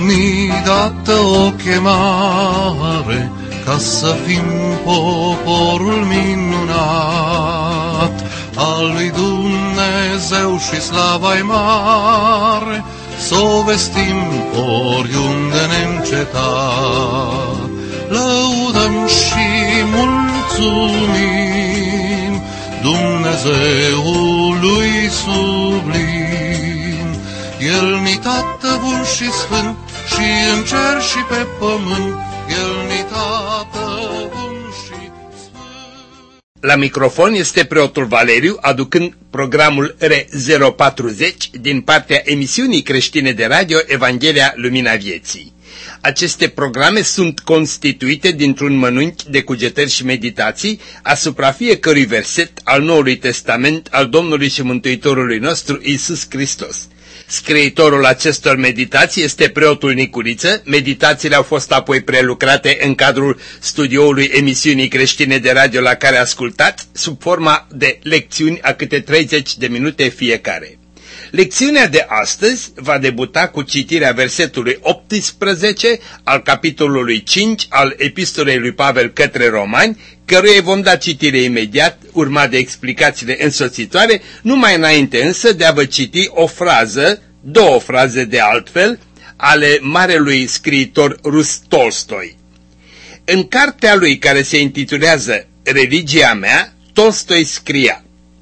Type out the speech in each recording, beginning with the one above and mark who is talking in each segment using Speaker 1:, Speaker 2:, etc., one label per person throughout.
Speaker 1: ni dată o chemare ca să fim poporul minunat al lui Dumnezeu și slava-i mare, s-o vestim oriunde neîncetat. Lăudăm și mulțumim Dumnezeului sublim. El-ni Tată bun și sfânt, și în cer și pe pământ, El-ni Tată bun și sfânt.
Speaker 2: La microfon este preotul Valeriu, aducând programul R040 din partea emisiunii creștine de radio Evanghelia Lumina Vieții. Aceste programe sunt constituite dintr-un mănunchi de cugetări și meditații asupra fiecărui verset al Noului Testament al Domnului și Mântuitorului nostru Iisus Hristos. Scriitorul acestor meditații este preotul Nicuriță. Meditațiile au fost apoi prelucrate în cadrul studioului emisiunii creștine de radio la care ascultați, sub forma de lecțiuni a câte 30 de minute fiecare. Lecțiunea de astăzi va debuta cu citirea versetului 18 al capitolului 5 al epistolei lui Pavel către Romani, căruia îi vom da citire imediat, urmat de explicațiile însoțitoare, numai înainte însă de a vă citi o frază, două fraze de altfel, ale marelui scriitor rus Tolstoi. În cartea lui care se intitulează Religia mea, Tolstoi scria: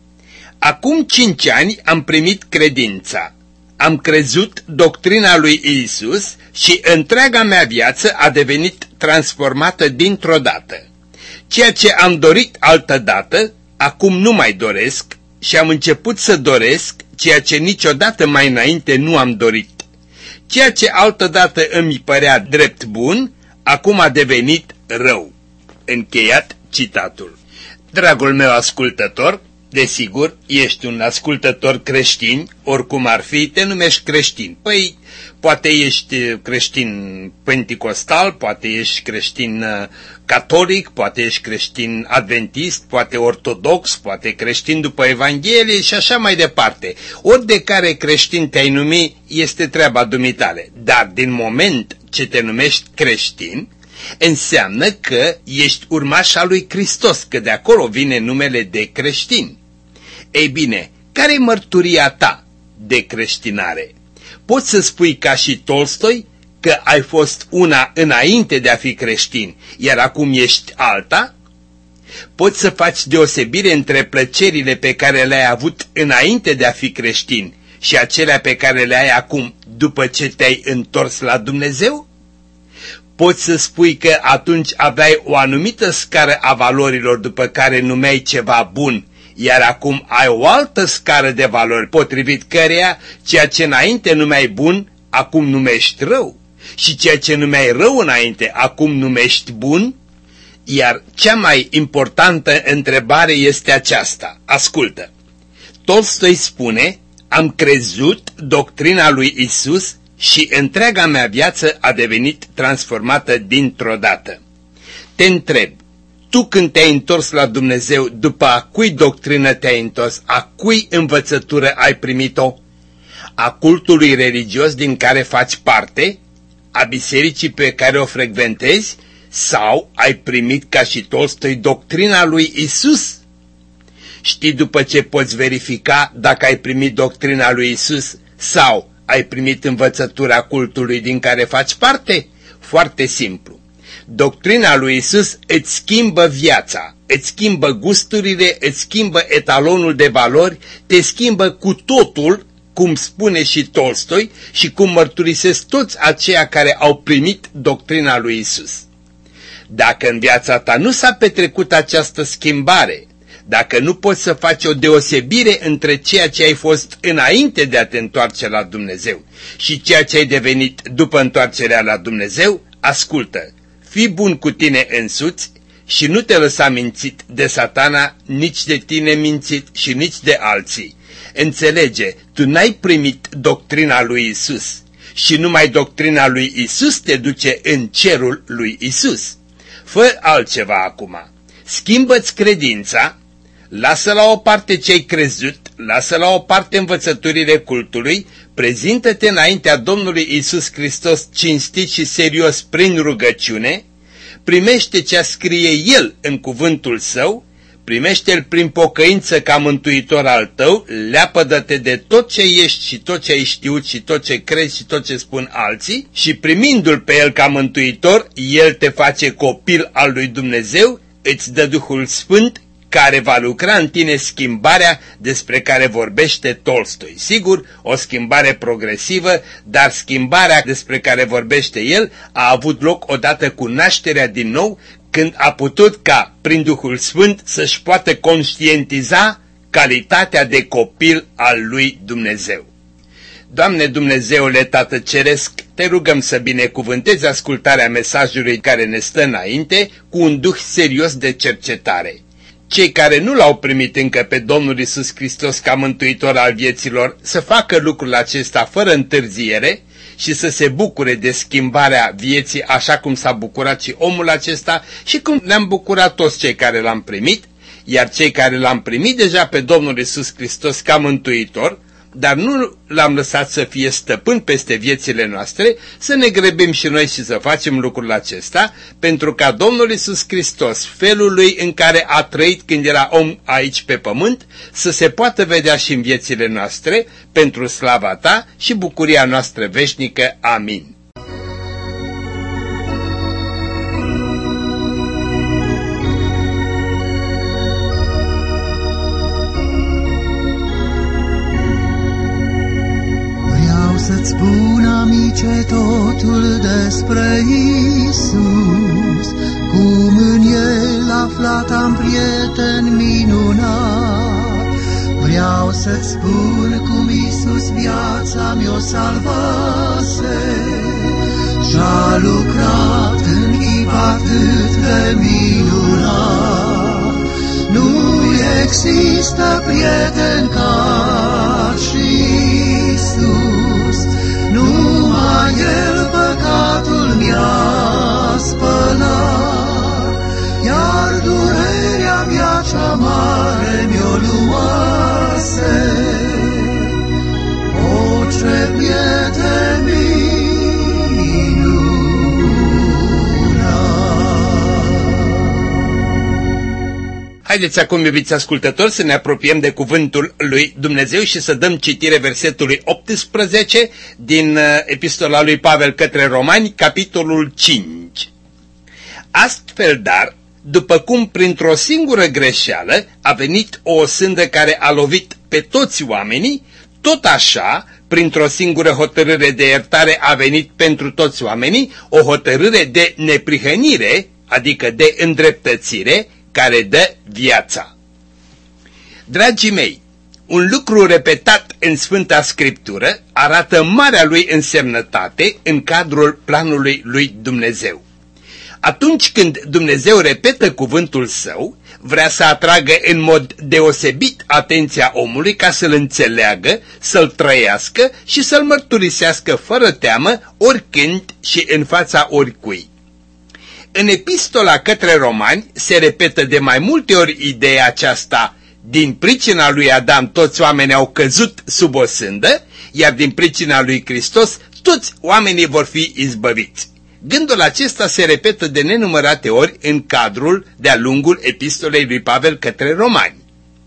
Speaker 2: Acum 5 ani am primit credința, am crezut doctrina lui Iisus și întreaga mea viață a devenit transformată dintr-o dată. Ceea ce am dorit altădată, acum nu mai doresc și am început să doresc ceea ce niciodată mai înainte nu am dorit. Ceea ce altădată îmi părea drept bun, acum a devenit rău. Încheiat citatul. Dragul meu ascultător, desigur, ești un ascultător creștin, oricum ar fi, te numești creștin. Păi, poate ești creștin penticostal, poate ești creștin catolic, poate ești creștin adventist, poate ortodox, poate creștin după Evanghelie și așa mai departe. Ori de care creștin te-ai numi, este treaba dumitale. Dar din moment ce te numești creștin, înseamnă că ești urmaș al lui Hristos, că de acolo vine numele de creștin. Ei bine, care-i mărturia ta de creștinare? Poți să spui ca și Tolstoi că ai fost una înainte de a fi creștin, iar acum ești alta? Poți să faci deosebire între plăcerile pe care le-ai avut înainte de a fi creștin și acelea pe care le ai acum după ce te-ai întors la Dumnezeu? Poți să spui că atunci aveai o anumită scară a valorilor după care numeai ceva bun, iar acum ai o altă scară de valori potrivit căreia ceea ce înainte numeai bun, acum numești rău, și ceea ce numeai rău înainte, acum numești bun? Iar cea mai importantă întrebare este aceasta. Ascultă! Tolstoi spune: am crezut doctrina lui Isus și întreaga mea viață a devenit transformată dintr-o dată. Te întreb, tu când te-ai întors la Dumnezeu, după a cui doctrină te-ai întors, a cui învățătură ai primit-o? A cultului religios din care faci parte? A bisericii pe care o frecventezi? Sau ai primit ca și Tolstoi doctrina lui Isus? Știi după ce poți verifica dacă ai primit doctrina lui Isus sau ai primit învățătura cultului din care faci parte? Foarte simplu. Doctrina lui Isus îți schimbă viața, îți schimbă gusturile, îți schimbă etalonul de valori, te schimbă cu totul, cum spune și Tolstoi și cum mărturisesc toți aceia care au primit doctrina lui Isus. Dacă în viața ta nu s-a petrecut această schimbare, dacă nu poți să faci o deosebire între ceea ce ai fost înainte de a te întoarce la Dumnezeu și ceea ce ai devenit după întoarcerea la Dumnezeu, ascultă, fii bun cu tine însuți și nu te lăsa mințit de Satana, nici de tine mințit și nici de alții. Înțelege, tu n-ai primit doctrina lui Isus și numai doctrina lui Isus te duce în cerul lui Isus. Fă altceva acum. Schimbă-ți credința, lasă la o parte ce-ai crezut, lasă la o parte învățăturile cultului, prezintă-te înaintea Domnului Iisus Hristos cinstit și serios prin rugăciune, primește ce scrie El în cuvântul Său, primește-L prin pocăință ca mântuitor al tău, leapădă-te de tot ce ești și tot ce ai știut și tot ce crezi și tot ce spun alții și primindu-L pe El ca mântuitor, El te face copil al lui Dumnezeu, îți dă Duhul Sfânt care va lucra în tine schimbarea despre care vorbește Tolstoi. Sigur, o schimbare progresivă, dar schimbarea despre care vorbește el a avut loc odată cu nașterea din nou, când a putut ca, prin Duhul Sfânt, să-și poată conștientiza calitatea de copil al lui Dumnezeu. Doamne Dumnezeule Tată Ceresc, te rugăm să binecuvântezi ascultarea mesajului care ne stă înainte cu un duh serios de cercetare. Cei care nu l-au primit încă pe Domnul Iisus Hristos ca mântuitor al vieților să facă lucrul acesta fără întârziere și să se bucure de schimbarea vieții așa cum s-a bucurat și omul acesta și cum ne-am bucurat toți cei care l-am primit, iar cei care l-am primit deja pe Domnul Iisus Hristos ca mântuitor, dar nu l-am lăsat să fie stăpân peste viețile noastre, să ne grăbim și noi și să facem lucrul acesta, pentru ca Domnul Iisus Hristos, felul lui în care a trăit când era om aici pe pământ, să se poată vedea și în viețile noastre, pentru slava ta și bucuria noastră veșnică. Amin.
Speaker 3: Să-ți spun, amice, totul despre Iisus, cum în El aflat am prieten minunat. Vreau să-ți spun cum Iisus viața mi-o salvase și-a lucrat în chip atât de minunat. Nu există prieten ca și Iisus, numai El păcatul mi-a spălat, iar durerea mea cea mare mi-o luase. O, ce prieten minunat!
Speaker 2: Haideți acum, iubiți ascultători, să ne apropiem de cuvântul lui Dumnezeu și să dăm citire versetului 18 din epistola lui Pavel către Romani, capitolul 5. Astfel, dar, după cum printr-o singură greșeală a venit o osândă care a lovit pe toți oamenii, tot așa, printr-o singură hotărâre de iertare a venit pentru toți oamenii o hotărâre de neprihănire, adică de îndreptățire, care dă viața. Dragii mei, un lucru repetat în Sfânta Scriptură arată marea lui însemnătate în cadrul planului lui Dumnezeu. Atunci când Dumnezeu repetă cuvântul Său, vrea să atragă în mod deosebit atenția omului ca să-l înțeleagă, să-l trăiască și să-l mărturisească fără teamă, oricând și în fața oricui. În epistola către Romani se repetă de mai multe ori ideea aceasta: din pricina lui Adam toți oamenii au căzut sub o sândă, iar din pricina lui Hristos toți oamenii vor fi izbăviți. Gândul acesta se repetă de nenumărate ori în cadrul de-a lungul epistolei lui Pavel către Romani.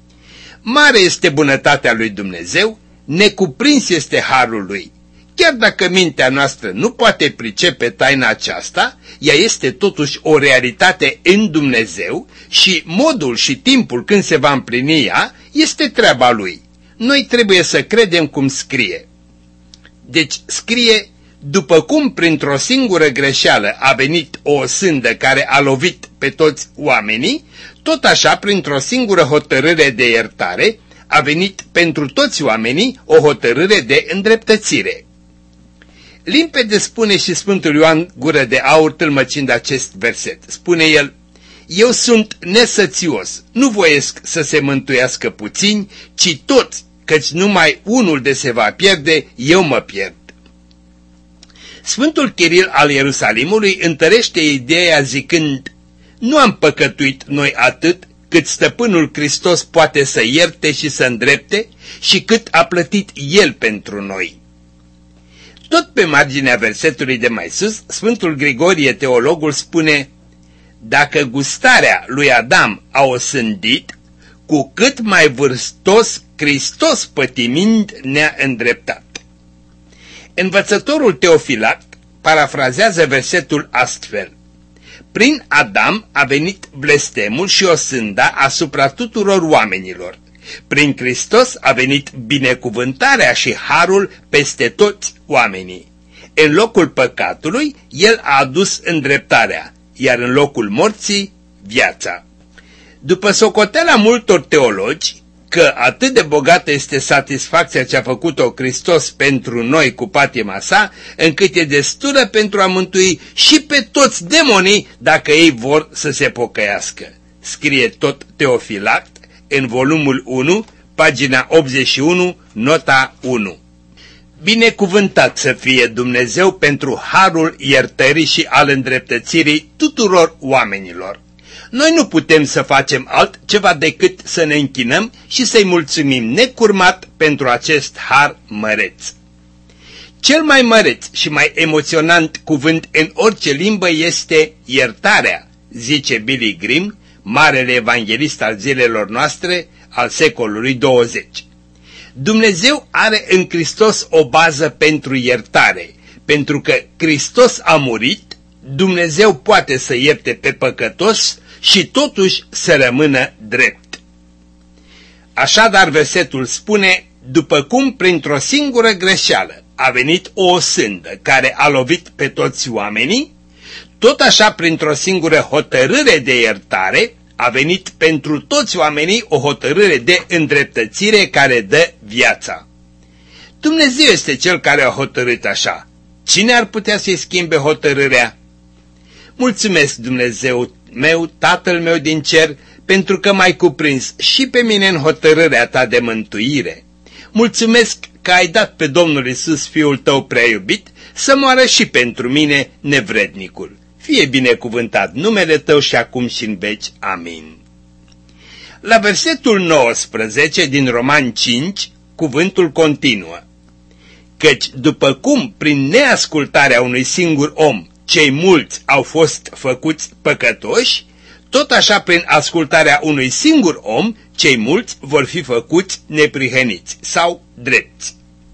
Speaker 2: Mare este bunătatea lui Dumnezeu, necuprins este harul lui. Chiar dacă mintea noastră nu poate pricepe taina aceasta, ea este totuși o realitate în Dumnezeu și modul și timpul când se va împlini ea este treaba Lui. Noi trebuie să credem cum scrie. Deci scrie: după cum printr-o singură greșeală a venit o osândă care a lovit pe toți oamenii, tot așa printr-o singură hotărâre de iertare a venit pentru toți oamenii o hotărâre de îndreptățire. Limpede spune și Sfântul Ioan Gură de Aur tâlmăcind acest verset. Spune el: eu sunt nesățios, nu voiesc să se mântuiască puțini, ci toți, căci numai unul de se va pierde, eu mă pierd. Sfântul Chiril al Ierusalimului întărește ideea zicând: nu am păcătuit noi atât cât Stăpânul Hristos poate să ierte și să îndrepte și cât a plătit El pentru noi. Tot pe marginea versetului de mai sus, Sfântul Grigorie Teologul spune: dacă gustarea lui Adam a osândit, cu cât mai vârstos Hristos pătimind ne-a îndreptat. Învățătorul Teofilact parafrazează versetul astfel: prin Adam a venit blestemul și osânda asupra tuturor oamenilor. Prin Hristos a venit binecuvântarea și harul peste toți oamenii. În locul păcatului, El a adus îndreptarea, iar în locul morții, viața. După socoteala multor teologi, că atât de bogată este satisfacția ce a făcut-o Hristos pentru noi cu patima sa, încât e destulă pentru a mântui și pe toți demonii dacă ei vor să se pocăiască. Scrie tot Teofilact în volumul 1, pagina 81, nota 1. Binecuvântat să fie Dumnezeu pentru harul iertării și al îndreptățirii tuturor oamenilor. Noi nu putem să facem altceva decât să ne închinăm și să-i mulțumim necurmat pentru acest har măreț. Cel mai măreț și mai emoționant cuvânt în orice limbă este iertarea, zice Billy Graham, marele evanghelist al zilelor noastre, al secolului 20. Dumnezeu are în Hristos o bază pentru iertare, pentru că Hristos a murit, Dumnezeu poate să ierte pe păcătos și totuși să rămână drept. Așadar versetul spune: după cum printr-o singură greșeală a venit o osândă care a lovit pe toți oamenii, tot așa printr-o singură hotărâre de iertare a venit pentru toți oamenii o hotărâre de îndreptățire care dă viața. Dumnezeu este Cel care a hotărât așa. Cine ar putea să-i schimbe hotărârea? Mulțumesc, Dumnezeu meu, Tatăl meu din cer, pentru că m-ai cuprins și pe mine în hotărârea ta de mântuire. Mulțumesc că ai dat pe Domnul Iisus, Fiul tău prea iubit, să moară și pentru mine, nevrednicul. Fie binecuvântat numele tău și acum și în veci. Amin. La versetul 19 din Romani 5, cuvântul continuă: căci după cum prin neascultarea unui singur om cei mulți au fost făcuți păcătoși, tot așa prin ascultarea unui singur om cei mulți vor fi făcuți neprihăniți sau drepți.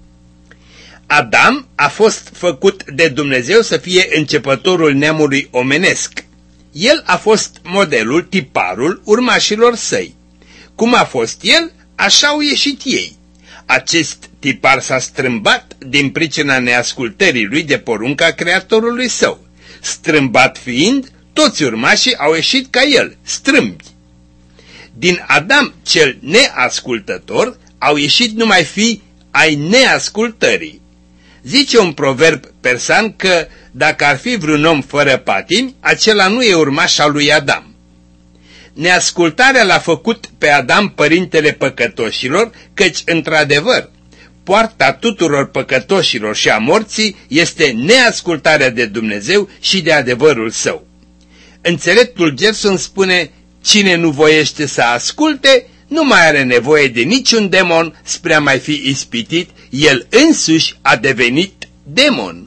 Speaker 2: Adam a fost făcut de Dumnezeu să fie începătorul neamului omenesc. El a fost modelul, tiparul urmașilor săi. Cum a fost el, așa au ieșit ei. Acest tipar s-a strâmbat din pricina neascultării lui de porunca Creatorului său. Strâmbat fiind, toți urmașii au ieșit ca el, strâmbi. Din Adam cel neascultător au ieșit numai fii ai neascultării. Zice un proverb persan că dacă ar fi vreun om fără patimi, acela nu e urmaș al lui Adam. Neascultarea l-a făcut pe Adam părintele păcătoșilor, căci, într-adevăr, poarta tuturor păcătoșilor și a morții este neascultarea de Dumnezeu și de adevărul său. Înțeleptul Gerson spune: cine nu voiește să asculte, nu mai are nevoie de niciun demon spre a mai fi ispitit, el însuși a devenit demon.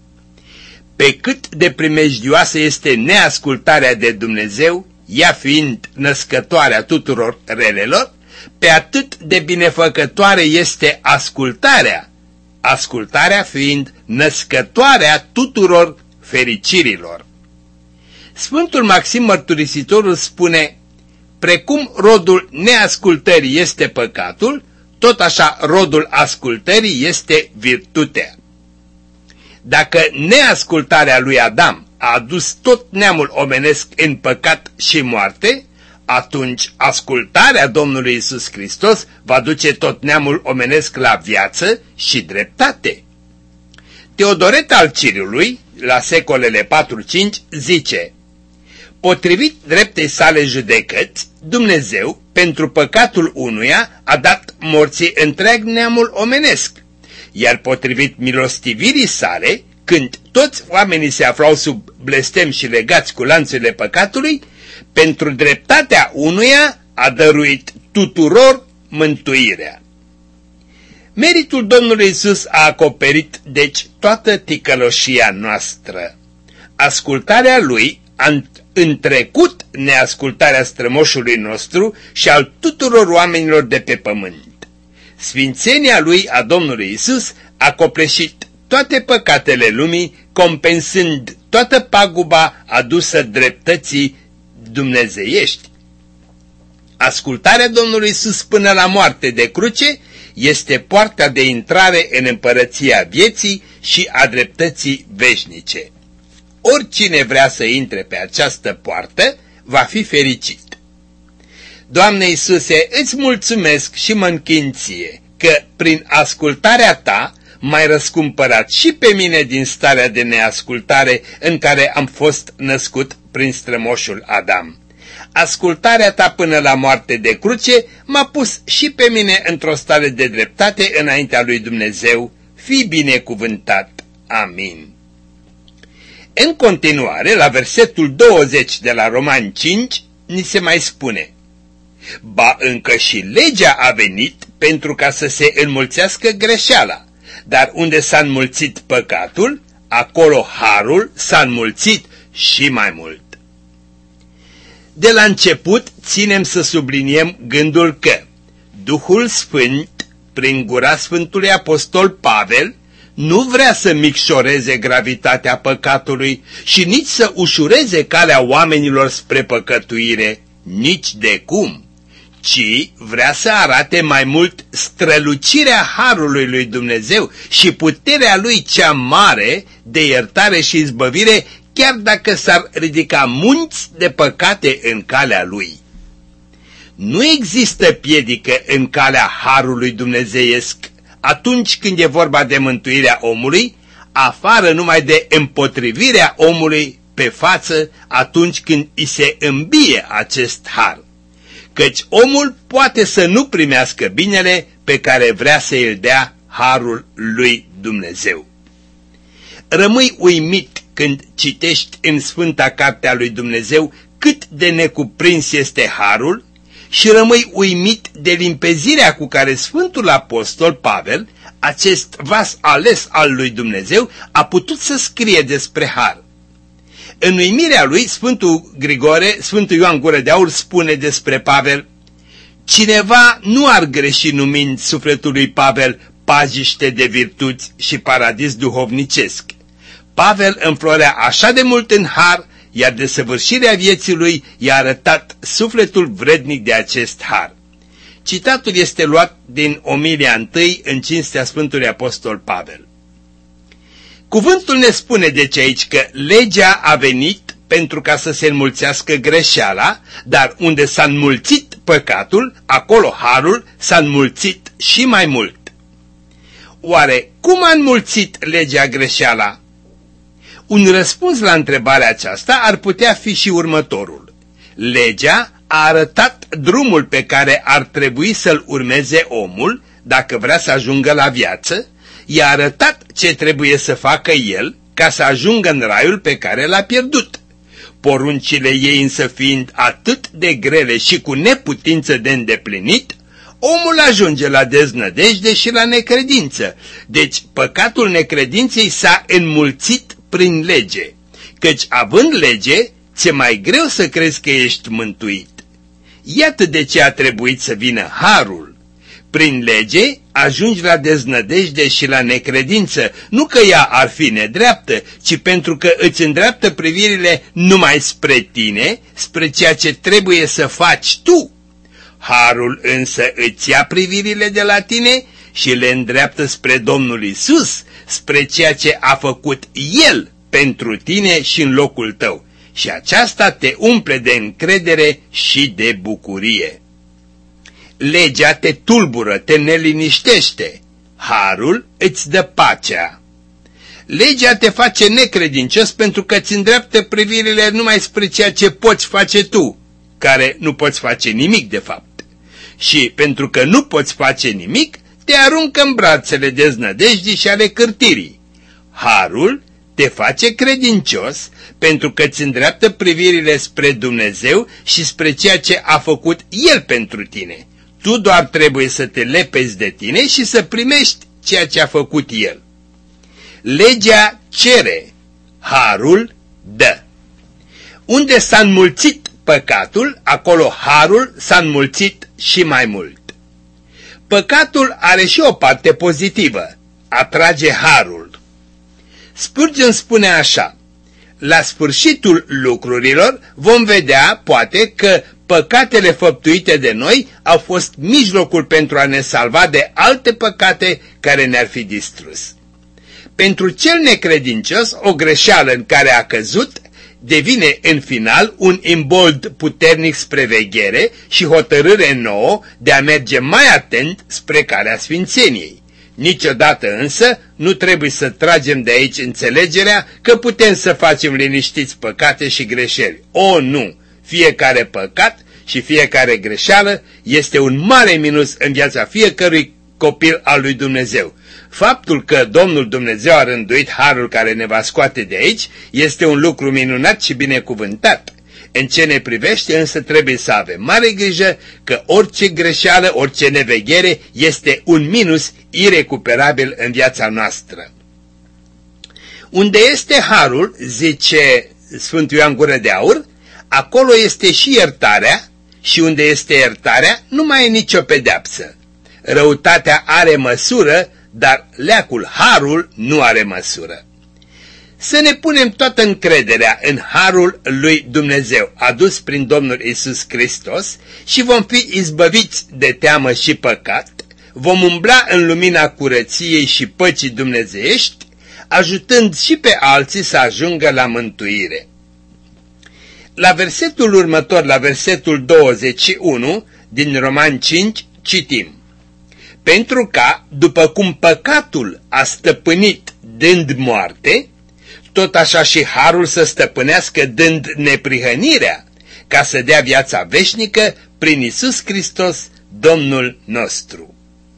Speaker 2: Pe cât de primejdioasă este neascultarea de Dumnezeu, ea fiind născătoarea tuturor relelor, pe atât de binefăcătoare este ascultarea, ascultarea fiind născătoarea tuturor fericirilor. Sfântul Maxim Mărturisitorul spune: precum rodul neascultării este păcatul, tot așa rodul ascultării este virtutea. Dacă neascultarea lui Adam a adus tot neamul omenesc în păcat și moarte, atunci ascultarea Domnului Iisus Hristos va duce tot neamul omenesc la viață și dreptate. Teodoret al Ciriului, la secolele 4-5, zice: potrivit dreptei sale judecăți, Dumnezeu, pentru păcatul unuia, a dat morții întreg neamul omenesc, iar potrivit milostivirii sale, când toți oamenii se aflau sub blestem și legați cu lanțurile păcatului, pentru dreptatea unuia a dăruit tuturor mântuirea. Meritul Domnului Iisus a acoperit, deci, toată ticăloșia noastră. Ascultarea Lui a întrecut neascultarea strămoșului nostru și al tuturor oamenilor de pe pământ. Sfințenia Lui a Domnului Iisus a copleșit toate păcatele lumii, compensând toată paguba adusă dreptății dumnezeiești. Ascultarea Domnului Iisus până la moarte de cruce este poarta de intrare în împărăția vieții și a dreptății veșnice. Oricine vrea să intre pe această poartă va fi fericit. Doamne Iisuse, îți mulțumesc și mă închin Ție că prin ascultarea Ta m-ai răscumpărat și pe mine din starea de neascultare în care am fost născut prin strămoșul Adam. Ascultarea Ta până la moarte de cruce m-a pus și pe mine într-o stare de dreptate înaintea lui Dumnezeu. Fii binecuvântat. Amin. În continuare, la versetul 20 de la Romani 5, ni se mai spune: ba încă și legea a venit pentru ca să se înmulțească greșeala, dar unde s-a înmulțit păcatul, acolo harul s-a înmulțit și mai mult. De la început ținem să subliniem gândul că Duhul Sfânt, prin gura Sfântului Apostol Pavel, nu vrea să micșoreze gravitatea păcatului și nici să ușureze calea oamenilor spre păcătuire, nici de cum, ci vrea să arate mai mult strălucirea harului lui Dumnezeu și puterea lui cea mare de iertare și izbăvire, chiar dacă s-ar ridica munți de păcate în calea lui. Nu există piedică în calea harului dumnezeiesc atunci când e vorba de mântuirea omului, afară numai de împotrivirea omului pe față atunci când îi se îmbie acest har. Căci omul poate să nu primească binele pe care vrea să îl dea harul lui Dumnezeu. Rămâi uimit când citești în Sfânta Cartea lui Dumnezeu cât de necuprins este harul și rămâi uimit de limpezirea cu care Sfântul Apostol Pavel, acest vas ales al lui Dumnezeu, a putut să scrie despre har. În uimirea lui, Sfântul Ioan Gură de Aur spune despre Pavel: cineva nu ar greși numind sufletul lui Pavel pajiște de virtuți și paradis duhovnicesc. Pavel înflorea așa de mult în har, iar desăvârșirea vieții lui i-a arătat sufletul vrednic de acest har. Citatul este luat din Omilia 1 în cinstea Sfântului Apostol Pavel. Cuvântul ne spune deci aici că legea a venit pentru ca să se înmulțească greșeala, dar unde s-a înmulțit păcatul, acolo harul s-a înmulțit și mai mult. Oare cum a înmulțit legea greșeala? Un răspuns la întrebarea aceasta ar putea fi și următorul. Legea a arătat drumul pe care ar trebui să-l urmeze omul dacă vrea să ajungă la viață, i-a arătat ce trebuie să facă el ca să ajungă în raiul pe care l-a pierdut. Poruncile ei însă fiind atât de grele și cu neputință de îndeplinit, omul ajunge la deznădejde și la necredință. Deci păcatul necredinței s-a înmulțit prin lege, căci având lege, ți-e mai greu să crezi că ești mântuit. Iată de ce a trebuit să vină harul. Prin lege ajungi la deznădejde și la necredință, nu că ea ar fi nedreaptă, ci pentru că îți îndreaptă privirile numai spre tine, spre ceea ce trebuie să faci tu. Harul însă îți ia privirile de la tine și le îndreaptă spre Domnul Iisus, spre ceea ce a făcut El pentru tine și în locul tău. Și aceasta te umple de încredere și de bucurie. Legea te tulbură, te neliniștește. Harul îți dă pacea. Legea te face necredincios pentru că îți îndreaptă privirile numai spre ceea ce poți face tu, care nu poți face nimic de fapt. Și pentru că nu poți face nimic, te aruncă în brațele deznădejdii și ale cârtirii. Harul te face credincios pentru că îți îndreaptă privirile spre Dumnezeu și spre ceea ce a făcut El pentru tine. Tu doar trebuie să te lepezi de tine și să primești ceea ce a făcut El. Legea cere, harul dă. Unde s-a înmulțit păcatul, acolo harul s-a înmulțit și mai mult. Păcatul are și o parte pozitivă, atrage harul. Spurgeon spune așa: la sfârșitul lucrurilor vom vedea, poate, că păcatele făptuite de noi au fost mijlocul pentru a ne salva de alte păcate care ne-ar fi distrus. Pentru cel necredincios, o greșeală în care a căzut devine în final un imbold puternic spre veghere și hotărâre nouă de a merge mai atent spre calea sfințeniei. Niciodată însă nu trebuie să tragem de aici înțelegerea că putem să facem liniștiți păcate și greșeli. O, nu! Fiecare păcat și fiecare greșeală este un mare minus în viața fiecărui copil al lui Dumnezeu. Faptul că Domnul Dumnezeu a rânduit harul care ne va scoate de aici este un lucru minunat și binecuvântat. În ce ne privește însă trebuie să avem mare grijă că orice greșeală, orice neveghere este un minus irecuperabil în viața noastră. Unde este harul, zice Sfântul Ioan Gură de Aur, acolo este și iertarea, și unde este iertarea nu mai e nicio pedeapsă. Răutatea are măsură, dar leacul, harul, nu are măsură. Să ne punem toată încrederea în harul lui Dumnezeu adus prin Domnul Iisus Hristos și vom fi izbăviți de teamă și păcat, vom umbla în lumina curăției și păcii dumnezeiești, ajutând și pe alții să ajungă la mântuire. La versetul următor, la versetul 21 din Romani 5, citim: pentru ca, după cum păcatul a stăpânit dând moarte, tot așa și harul să stăpânească dând neprihănirea, ca să dea viața veșnică prin Iisus Hristos, Domnul nostru.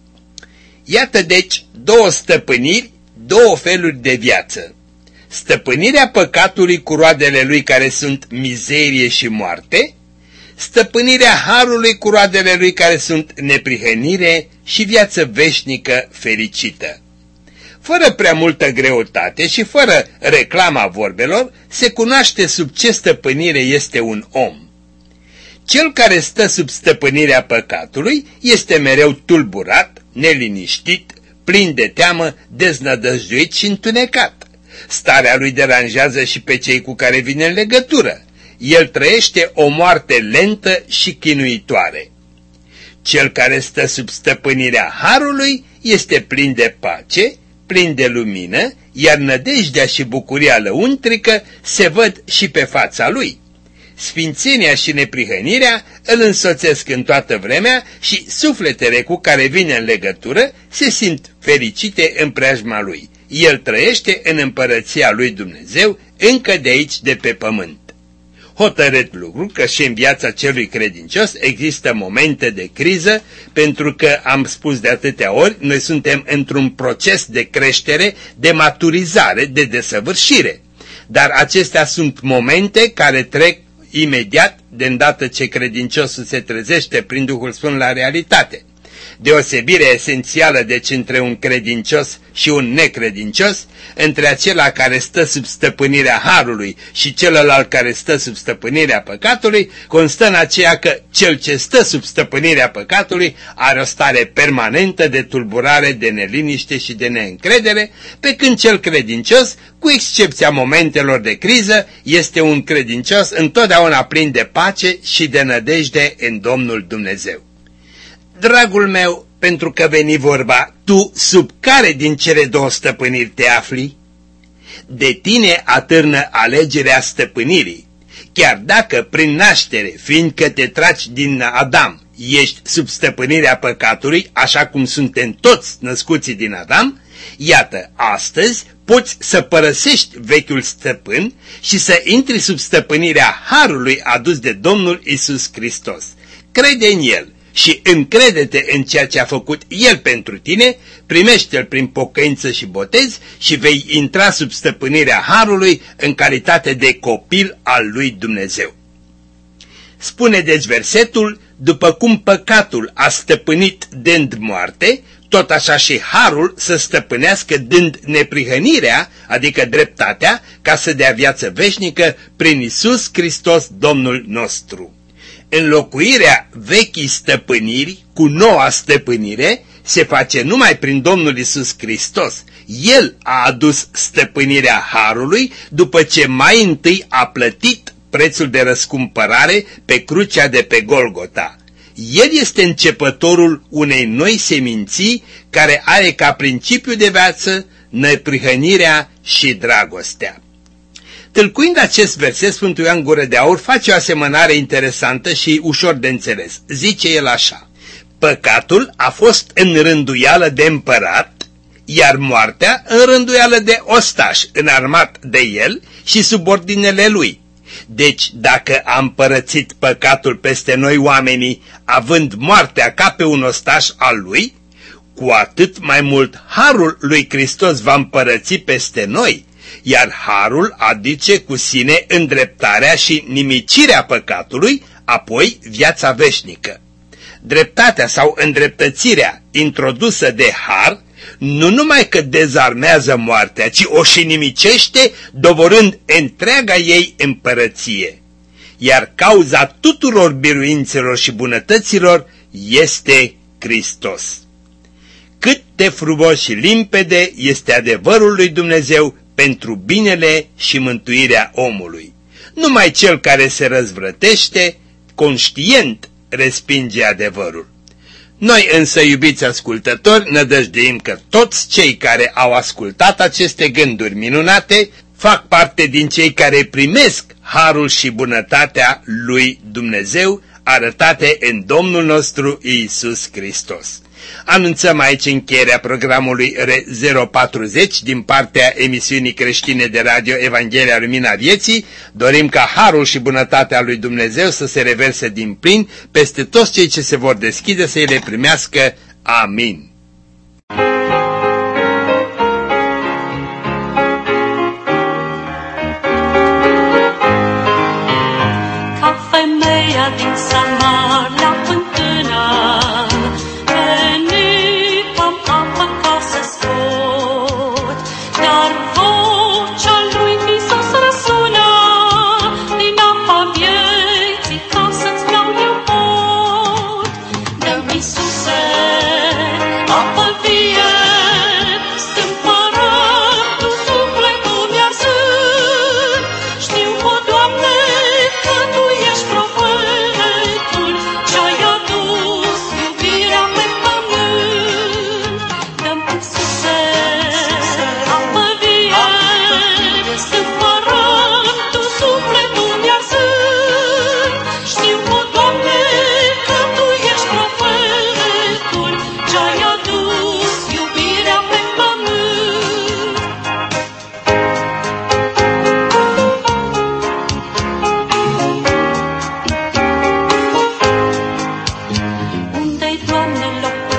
Speaker 2: Iată deci două stăpâniri, două feluri de viață. Stăpânirea păcatului cu roadele lui care sunt mizerie și moarte, stăpânirea harului cu roadele lui care sunt neprihănire și viață veșnică fericită. Fără prea multă greutate și fără reclama vorbelor, se cunoaște sub ce stăpânire este un om. Cel care stă sub stăpânirea păcatului este mereu tulburat, neliniștit, plin de teamă, deznădăjduit și întunecat. Starea lui deranjează și pe cei cu care vine în legătură. El trăiește o moarte lentă și chinuitoare. Cel care stă sub stăpânirea harului este plin de pace, plin de lumină, iar nădejdea și bucuria lăuntrică se văd și pe fața lui. Sfințenia și neprihănirea îl însoțesc în toată vremea și sufletele cu care vine în legătură se simt fericite în preajma lui. El trăiește în împărăția lui Dumnezeu încă de aici, de pe pământ. Hotărât lucru că și în viața celui credincios există momente de criză, pentru că, am spus de atâtea ori, noi suntem într-un proces de creștere, de maturizare, de desăvârșire. Dar acestea sunt momente care trec imediat, de îndată ce credinciosul se trezește prin Duhul Sfânt la realitate. Deosebire esențială deci între un credincios și un necredincios, între acela care stă sub stăpânirea harului și celălalt care stă sub stăpânirea păcatului, constă în aceea că cel ce stă sub stăpânirea păcatului are o stare permanentă de tulburare, de neliniște și de neîncredere, pe când cel credincios, cu excepția momentelor de criză, este un credincios întotdeauna plin de pace și de nădejde în Domnul Dumnezeu. Dragul meu, pentru că veni vorba, tu sub care din cele două stăpâniri te afli? De tine atârnă alegerea stăpânirii, chiar dacă prin naștere, fiindcă te tragi din Adam, ești sub stăpânirea păcatului, așa cum suntem toți născuții din Adam, iată, astăzi poți să părăsești vechiul stăpân și să intri sub stăpânirea harului adus de Domnul Iisus Hristos. Crede în El și încrede-te în ceea ce a făcut El pentru tine, primește-L prin pocăință și botez și vei intra sub stăpânirea harului în calitate de copil al lui Dumnezeu. Spune deci versetul: după cum păcatul a stăpânit dând moarte, tot așa și harul să stăpânească dând neprihănirea, adică dreptatea, ca să dea viață veșnică prin Iisus Hristos Domnul nostru. Înlocuirea vechii stăpâniri cu noua stăpânire se face numai prin Domnul Iisus Hristos. El a adus stăpânirea harului după ce mai întâi a plătit prețul de răscumpărare pe crucea de pe Golgota. El este începătorul unei noi seminții care are ca principiu de viață neprihănirea și dragostea. Tâlcuind acest verset, Sfântul Ioan Gură de Aur face o asemănare interesantă și ușor de înțeles. Zice el așa: păcatul a fost în rânduială de împărat, iar moartea în rânduială de ostaș, înarmat de el și sub ordinele lui. Deci, dacă a împărățit păcatul peste noi oamenii, având moartea ca pe un ostaș al lui, cu atât mai mult harul lui Hristos va împărăți peste noi, iar harul aduce cu sine îndreptarea și nimicirea păcatului, apoi viața veșnică. Dreptatea sau îndreptățirea introdusă de har nu numai că dezarmează moartea, ci o și nimicește, doborând întreaga ei împărăție. Iar cauza tuturor biruințelor și bunătăților este Hristos. Cât de frumos și limpede este adevărul lui Dumnezeu pentru binele și mântuirea omului. Numai cel care se răzvrătește, conștient, respinge adevărul. Noi însă, iubiți ascultători, nădăjduim că toți cei care au ascultat aceste gânduri minunate fac parte din cei care primesc harul și bunătatea lui Dumnezeu arătate în Domnul nostru Iisus Hristos. Anunțăm aici încheierea programului R040 din partea emisiunii creștine de radio Evanghelia Lumina Vieții. Dorim ca harul și bunătatea lui Dumnezeu să se reverse din plin peste toți cei ce se vor deschide să îi le primească. Amin.
Speaker 4: Ca femeia din Samar la fântână, dar vocea lui Iisus răsună din apa vieții ca să-ți vreau eu pot. Dă-mi, Iisuse, apă vie, stâmpără tu sufletul mi-arzând. Știu, o Doamne, că Tu ești profetul ce-ai adus iubirea pe pământ. Dă-mi, Iisuse, apă vie, stâmpără tu sufletul mi-arzând. Știu, o Doamne, că Tu ești profetul ce-ai adus iubirea pe pământ. Unde-i, Doamne, locul